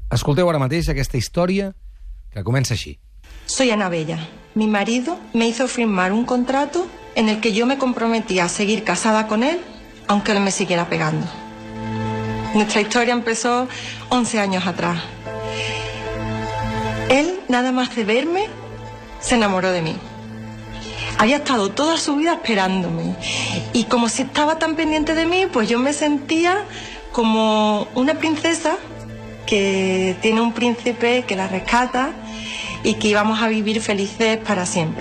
Escolteu ara mateix aquesta història que comença així. Soy Ana Bella. Mi marido me hizo firmar un contrato en el que yo me comprometía a seguir casada con él, aunque él me siguiera pegando. Nuestra historia empezó 11 años atrás. Él, nada más de verme, se enamoró de mí. Había estado toda su vida esperándome. Y como si estaba tan pendiente de mí, pues yo me sentía como una princesa que tiene un príncipe que la rescata y que íbamos a vivir felices para siempre.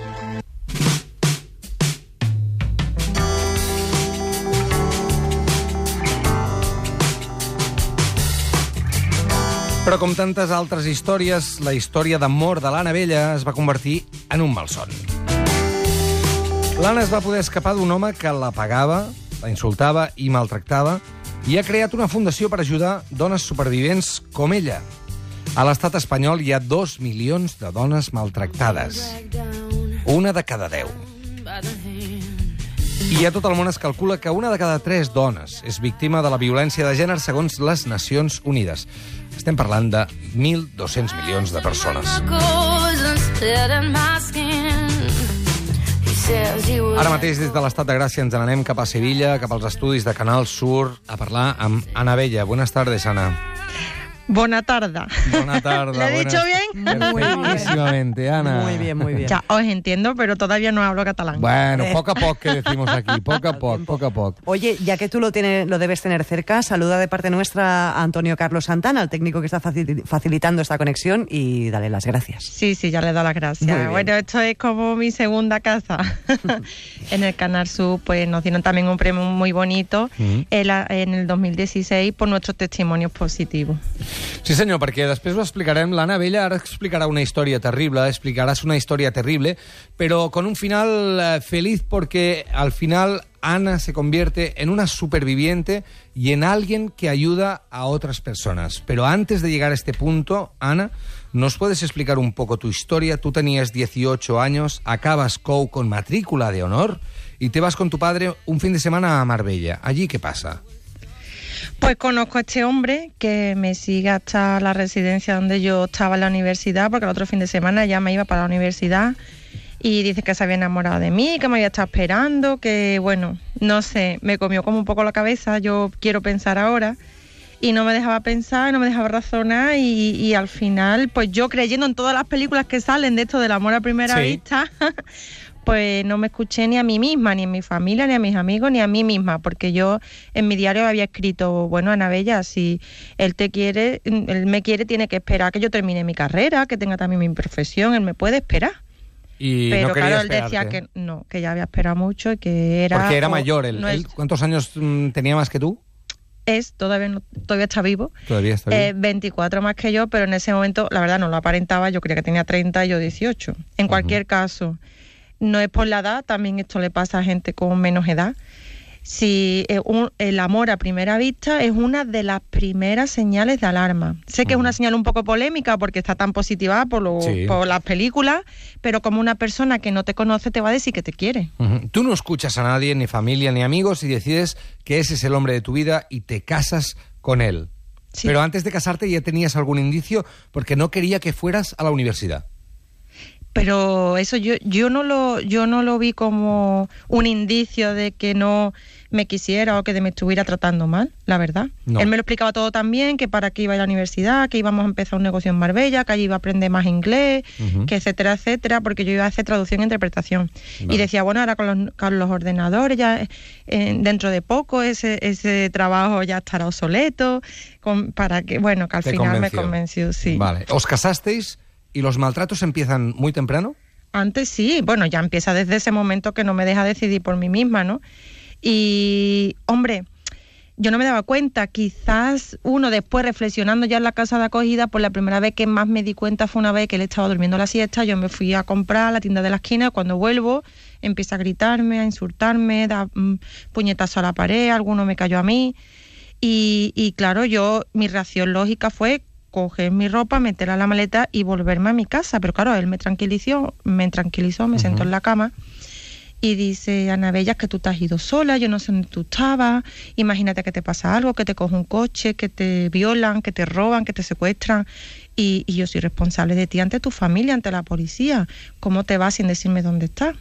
Però com tantes altres històries, la història d'amor de l'Anna Bella es va convertir en un malson. L'Anna es va poder escapar d'un home que la pagava, la insultava i maltractava, i ha creat una fundació per ajudar dones supervivents com ella. A l'estat espanyol hi ha 2 milions de dones maltractades. Una de cada 10. I a tot el món es calcula que una de cada 3 dones és víctima de la violència de gènere segons les Nacions Unides. Estem parlant de 1.200 milions de persones. Ara mateix, des de l'Estat de Gràcia, ens n'anem cap a Sevilla, cap als estudis de Canal Sur, a parlar amb Ana Bella. Buenas tardes, Ana. Buena tarde. Buena tarde. ¿Le he dicho bien? Perfectísimamente, Ana. Muy bien, muy bien. Ya, os entiendo, pero todavía no hablo catalán. Bueno, poco a poco que decimos aquí, poco a poco. Oye, ya que tú lo debes tener cerca, saluda de parte nuestra a Antonio Carlos Santana, el técnico que está facilitando esta conexión, y dale las gracias. Sí, ya le he dado las gracias. Bueno, esto es como mi segunda casa. En el Canal Sur, pues nos dieron también un premio muy bonito en el 2016 por nuestros testimonios positivos. Sí, senyor, perquè després ho explicarem. L'Anna Bella ara explicarà una història terrible, explicaràs una història terrible, pero con un final feliz porque al final Ana se convierte en una superviviente y en alguien que ayuda a otras personas. Pero antes de llegar a este punto, Ana, ¿nos puedes explicar un poco tu historia? Tú tenías 18 años, acabas COU con matrícula de honor y te vas con tu padre un fin de semana a Marbella. ¿Allí qué pasa? Pues conozco a este hombre que me sigue hasta la residencia donde yo estaba en la universidad, porque el otro fin de semana ya me iba para la universidad, y dice que se había enamorado de mí, que me había estado esperando, que bueno, no sé, me comió como un poco la cabeza, yo quiero pensar ahora, y no me dejaba pensar, no me dejaba razonar, y al final, pues yo creyendo en todas las películas que salen de esto del amor a primera vista, pues no me escuché ni a mí misma, ni a mi familia, ni a mis amigos, ni a mí misma, porque yo en mi diario había escrito, bueno, Ana Bella, si él me quiere, tiene que esperar que yo termine mi carrera, que tenga también mi profesión, él me puede esperar. Pero no claro, él esperarte. decía que no, que ya había esperado mucho y que era... Porque era mayor, él. ¿Cuántos años tenía más que tú? Todavía está vivo. Todavía está vivo. 24 más que yo, pero en ese momento, la verdad, no lo aparentaba, yo creía que tenía 30 y yo 18. En cualquier caso... No es por la edad, también esto le pasa a gente con menos edad. Si el amor a primera vista es una de las primeras señales de alarma. Sé que es una señal un poco polémica porque está tan positivada por las películas, pero como una persona que no te conoce te va a decir que te quiere. Tú no escuchas a nadie, ni familia, ni amigos, y decides que ese es el hombre de tu vida y te casas con él. Sí. Pero antes de casarte ya tenías algún indicio porque no quería que fueras a la universidad. Pero eso yo no lo vi como un indicio de que no me quisiera o que me estuviera tratando mal, la verdad. No. Él me lo explicaba todo tan bien, que para qué iba a ir a la universidad, que íbamos a empezar un negocio en Marbella, que allí iba a aprender más inglés, que etcétera, etcétera, porque yo iba a hacer traducción e interpretación. Vale. Y decía, bueno, ahora con los ordenadores ya dentro de poco ese trabajo ya estará obsoleto, para que, bueno, que al final me convenció, sí. Vale. ¿Os casasteis? ¿Y los maltratos empiezan muy temprano? Antes sí, bueno, ya empieza desde ese momento que no me deja decidir por mí misma, ¿no? Y, hombre, yo no me daba cuenta, quizás uno después reflexionando ya en la casa de acogida, pues la primera vez que más me di cuenta fue una vez que él estaba durmiendo la siesta, yo me fui a comprar a la tienda de la esquina, y cuando vuelvo empieza a gritarme, a insultarme, da puñetazo a la pared, alguno me cayó a mí, y claro, mi reacción lógica fue coger mi ropa, meterla en la maleta y volverme a mi casa. Pero claro, él me tranquilizó, me sentó en la cama Y dice, Ana Bella, es que tú te has ido sola, yo no sé dónde tú estabas, imagínate que te pasa algo, que te coge un coche, que te violan, que te roban, que te secuestran, y yo soy responsable de ti ante tu familia, ante la policía. ¿Cómo te vas sin decirme dónde estás?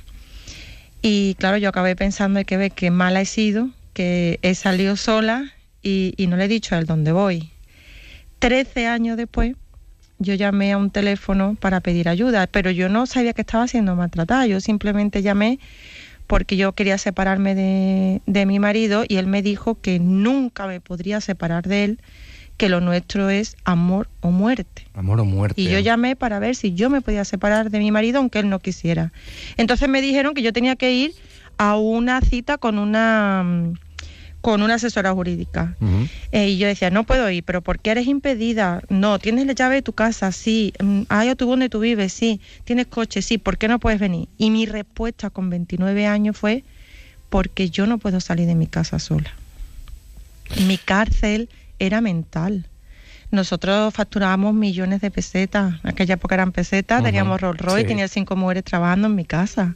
Y claro, yo acabé pensando, hay que ver qué mala he sido, que he salido sola y no le he dicho a él dónde voy. 13 años después, yo llamé a un teléfono para pedir ayuda, pero yo no sabía que estaba siendo maltratada. Yo simplemente llamé porque yo quería separarme de mi marido y él me dijo que nunca me podría separar de él, que lo nuestro es amor o muerte. Amor o muerte. Y yo llamé para ver si yo me podía separar de mi marido aunque él no quisiera. Entonces me dijeron que yo tenía que ir a una cita con una asesora jurídica. Y yo decía, no puedo ir, pero ¿por qué eres impedida? No, ¿tienes la llave de tu casa? Sí. ¿Hay autobús donde tú vives? Sí. ¿Tienes coche? Sí. ¿Por qué no puedes venir? Y mi respuesta con 29 años fue, porque yo no puedo salir de mi casa sola. Mi cárcel era mental. Nosotros facturábamos millones de pesetas. En aquella época eran pesetas, teníamos Rolls Royce, tenía 5 mujeres trabajando en mi casa.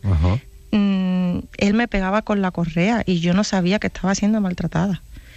Él me pegaba con la correa y yo no sabía que estaba siendo maltratada.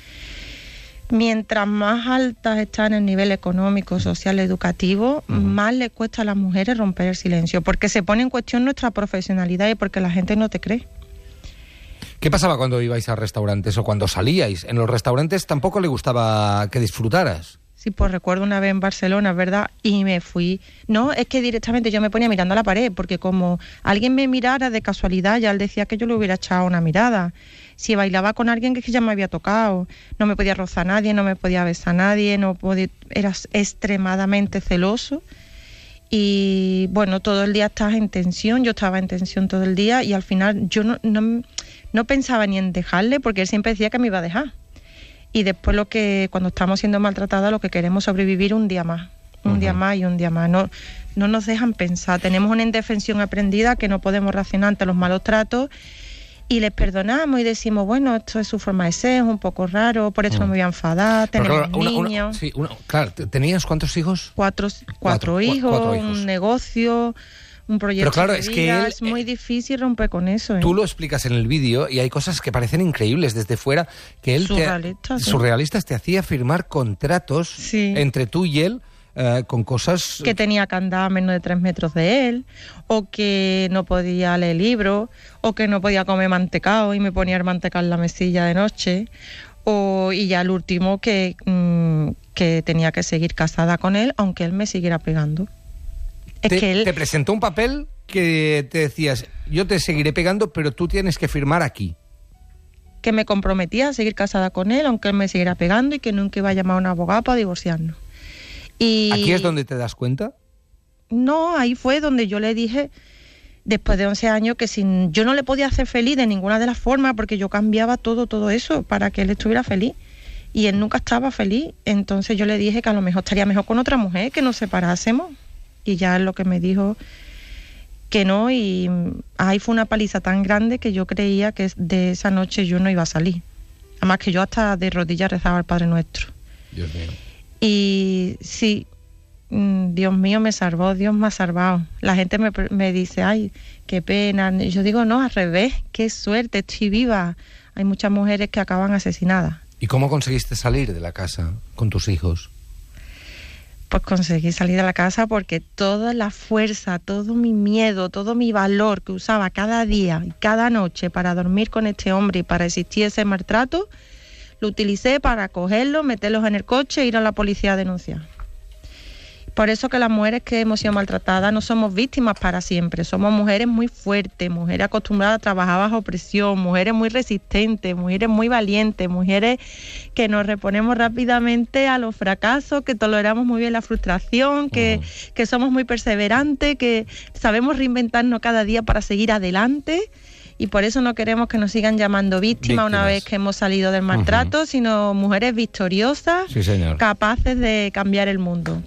Mientras más altas están en el nivel económico, social, educativo, más le cuesta a las mujeres romper el silencio, porque se pone en cuestión nuestra profesionalidad y porque la gente no te cree. ¿Qué pasaba cuando ibais a restaurantes o cuando salíais? En los restaurantes tampoco le gustaba que disfrutaras. Sí, pues recuerdo una vez en Barcelona, ¿verdad? Y me fui. No, es que directamente yo me ponía mirando a la pared, porque como alguien me mirara de casualidad, ya él decía que yo le hubiera echado una mirada. Si bailaba con alguien que ya me había tocado, no me podía rozar a nadie, no me podía besar a nadie, era extremadamente celoso. Y bueno, todo el día estás en tensión, yo estaba en tensión todo el día y al final yo no pensaba ni en dejarle, porque él siempre decía que me iba a dejar. Y después cuando estamos siendo maltratadas, lo que queremos es sobrevivir un día más, un día más y un día más. No nos dejan pensar, tenemos una indefensión aprendida que no podemos reaccionar ante los malos tratos y les perdonamos y decimos, bueno, esto es su forma de ser, es un poco raro, por eso no me voy a enfadar, tenemos niños. Claro, ¿tenías cuántos hijos? Cuatro hijos, un negocio, un proyecto. Pero claro, de vida. Es muy difícil romper con eso. Tú lo explicas en el vídeo y hay cosas que parecen increíbles desde fuera, que él surrealistas te hacía firmar contratos entre tú y él, con cosas... Que tenía que andar a menos de 3 metros de él, o que no podía leer libros, o que no podía comer mantecado y me ponía el mantecado en la mesilla de noche, y ya el último que tenía que seguir casada con él, aunque él me siguiera pegando. Te presentó un papel que te decías, yo te seguiré pegando, pero tú tienes que firmar aquí. Que me comprometía a seguir casada con él, aunque él me siguiera pegando y que nunca iba a llamar a un abogado para divorciarnos. Y ¿aquí es donde te das cuenta? No, ahí fue donde yo le dije, después de 11 años, que yo no le podía hacer feliz de ninguna de las formas, porque yo cambiaba todo eso para que él estuviera feliz. Y él nunca estaba feliz. Entonces yo le dije que a lo mejor estaría mejor con otra mujer, que nos separásemos. Y ya es lo que me dijo que no, y ahí fue una paliza tan grande que yo creía que de esa noche yo no iba a salir. Además que yo hasta de rodillas rezaba al Padre Nuestro. Dios mío. Y sí, Dios mío me salvó, Dios me ha salvado. La gente me dice, ay, qué pena. Y yo digo, no, al revés, qué suerte, estoy viva. Hay muchas mujeres que acaban asesinadas. ¿Y cómo conseguiste salir de la casa con tus hijos? Pues conseguí salir de la casa porque toda la fuerza, todo mi miedo, todo mi valor que usaba cada día y cada noche para dormir con este hombre y para resistir ese maltrato, lo utilicé para cogerlos, meterlos en el coche e ir a la policía a denunciar. Por eso que las mujeres que hemos sido maltratadas no somos víctimas para siempre, somos mujeres muy fuertes, mujeres acostumbradas a trabajar bajo presión, mujeres muy resistentes, mujeres muy valientes, mujeres que nos reponemos rápidamente a los fracasos, que toleramos muy bien la frustración, que somos muy perseverantes, que sabemos reinventarnos cada día para seguir adelante. Y por eso no queremos que nos sigan llamando víctimas una vez que hemos salido del maltrato, sino mujeres victoriosas, capaces de cambiar el mundo.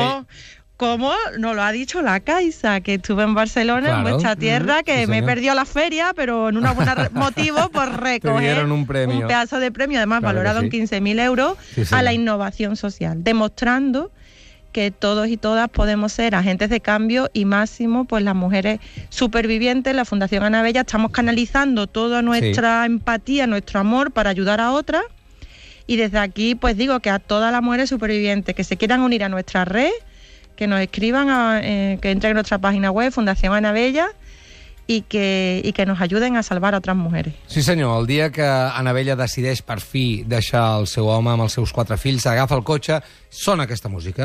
Como nos lo ha dicho la Caixa, que estuve en Barcelona, en vuestra tierra, que me perdió la feria, pero en una buena motivo por recoger un pedazo de premio, además valorado en 15.000 euros, a la innovación social, demostrando que todos y todas podemos ser agentes de cambio y máximo, pues las mujeres supervivientes, la Fundación Ana Bella, estamos canalizando toda nuestra empatía, nuestro amor para ayudar a otras. Y desde aquí, pues digo que a todas las mujeres supervivientes que se quieran unir a nuestra red, que nos escriban, que entren en nuestra página web, Fundación Ana Bella, i que nos ajuden a salvar a altres mujeres. Sí senyor, el dia que Ana Bella decideix per fi deixar el seu home amb els seus 4 fills, agafa el cotxe, sona aquesta música.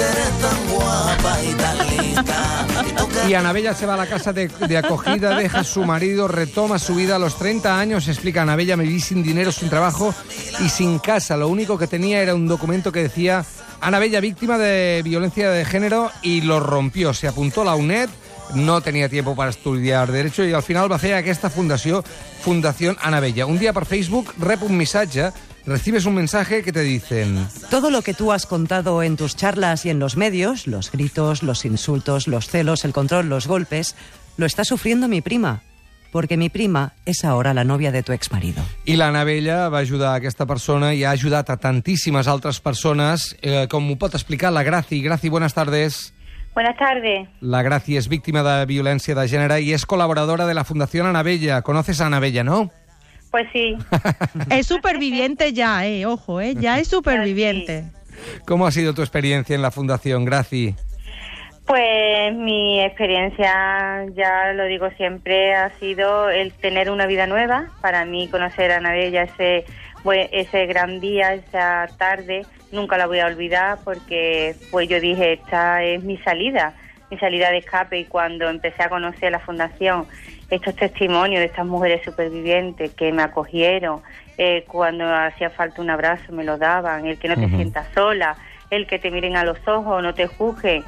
Y Ana Bella se va a la casa de acogida, deja a su marido, retoma su vida a los 30 años, explica Ana Bella, me vi sin dinero, sin trabajo y sin casa. Lo único que tenía era un documento que decía Ana Bella víctima de violencia de género y lo rompió. Se apuntó a la UNED, no tenía tiempo para estudiar Derecho y al final va fer aquesta fundació, Fundación Ana Bella. Un día por Facebook rep un missatge, recibes un mensaje que te dicen: todo lo que tú has contado en tus charlas y en los medios, los gritos, los insultos, los celos, el control, los golpes, lo está sufriendo mi prima, porque mi prima es ahora la novia de tu exmarido. I l'Anna Bella va ajudar a aquesta persona i ha ajudat a tantíssimes altres persones, com ho pot explicar la Graci. Graci, buenas tardes. Buenas tardes. La Graci es víctima de violencia de género y es colaboradora de la Fundación Ana Bella. ¿Conoces a Ana Bella, no? Pues sí. Es superviviente ya, ojo, ya es superviviente. ¿Cómo ha sido tu experiencia en la Fundación, Graci? Pues mi experiencia, ya lo digo siempre, ha sido el tener una vida nueva. Para mí conocer a Ana Bella, ese gran día, esa tarde, nunca la voy a olvidar porque pues yo dije, esta es mi salida de escape. Y cuando empecé a conocer la Fundación, estos testimonios de estas mujeres supervivientes que me acogieron, cuando hacía falta un abrazo me lo daban, el que no te sientas sola, el que te miren a los ojos, no te juzguen,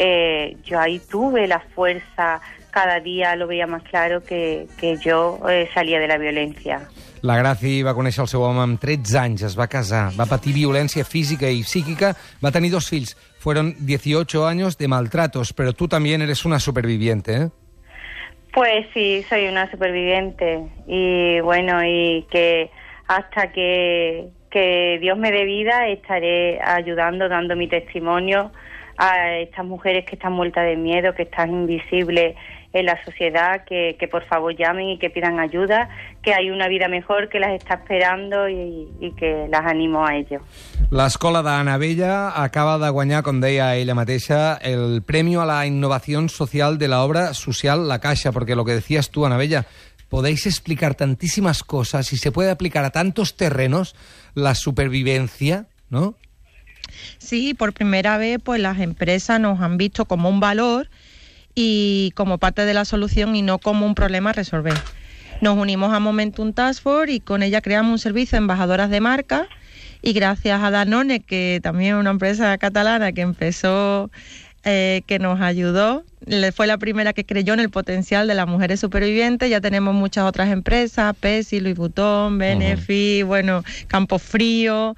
yo ahí tuve la fuerza, cada día lo veía más claro que yo salía de la violencia. La Graci va conèixer el seu home amb 13 anys, es va casar, va patir violència física y psíquica, va tenir 2 fills. Fueron 18 años de maltratos, pero tú también eres una superviviente, ¿eh? Pues sí, soy una superviviente. Y bueno, y que hasta que Dios me dé vida estaré ayudando, dando mi testimonio a estas mujeres que están muertas de miedo, que están invisibles en la sociedad, que por favor llamen y que pidan ayuda, que hay una vida mejor que las está esperando y que las animo a ello. L'Escola d'Anna Bella acaba de guanyar, com deia ella mateixa, el premio a la innovación social de la obra social La Caixa, porque lo que decías tú, Ana Bella, podéis explicar tantísimas cosas y se puede aplicar a tantos terrenos la supervivencia, ¿no? Sí, por primera vez pues las empresas nos han visto como un valor y como parte de la solución y no como un problema a resolver. Nos unimos a Momentum Task Force y con ella creamos un servicio de embajadoras de marca y gracias a Danone, que también es una empresa catalana que empezó, que nos ayudó, fue la primera que creyó en el potencial de las mujeres supervivientes. Ya tenemos muchas otras empresas, Pepsi, Louis Vuitton, Benefit, bueno, Campofrío,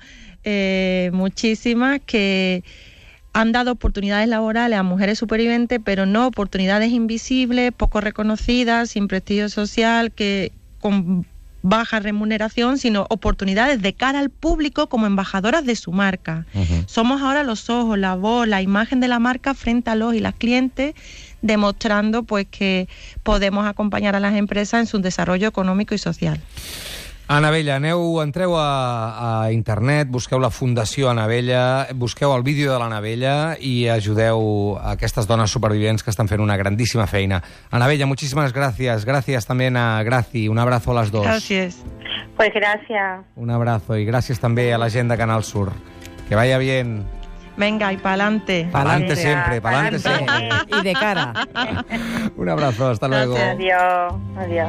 muchísimas que han dado oportunidades laborales a mujeres supervivientes, pero no oportunidades invisibles, poco reconocidas, sin prestigio social, que con baja remuneración, sino oportunidades de cara al público como embajadoras de su marca. Somos ahora los ojos, la voz, la imagen de la marca frente a los y las clientes, demostrando pues que podemos acompañar a las empresas en su desarrollo económico y social. Ana Bella, entreu a internet, busqueu la Fundació Ana Bella, busqueu el vídeo de l'Anna Bella i ajudeu a aquestes dones supervivents que estan fent una grandísima feina. Ana Bella, muchísimas gracias. Gracias también a Graci. Un abrazo a las dos. Gracias. Pues gracias. Un abrazo y gracias también a la gent de Canal Sur. Que vaya bien. Venga, y pa'lante. Pa'lante siempre, pa'lante siempre. Y de cara. Un abrazo, hasta luego. Adiós. Adiós.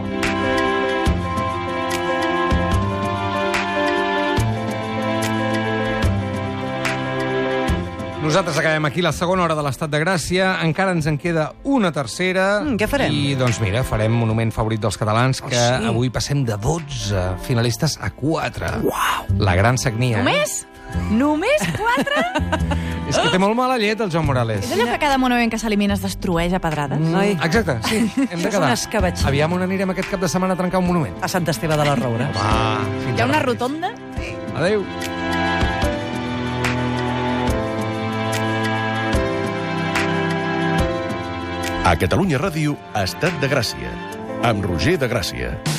Nosaltres acabem aquí la segona hora de l'Estat de Gràcia. Encara ens en queda una tercera. Què farem? I, doncs, mira, farem Monument Favorit dels Catalans, que avui passem de 12 finalistes a 4. Uau! La gran sagnia. Només? Només 4? És que té molt mala llet, el Joan Morales. És allò que cada monument que s'elimina es destrueix a pedrades? Exacte, sí. Hem de És quedar. un escabatxí. Aviam on anirem aquest cap de setmana a trencar un monument. A Sant Esteve de la Roura. Hi ha una rotonda? Adéu. A Catalunya Ràdio, Estat de Gràcia, amb Roger de Gràcia.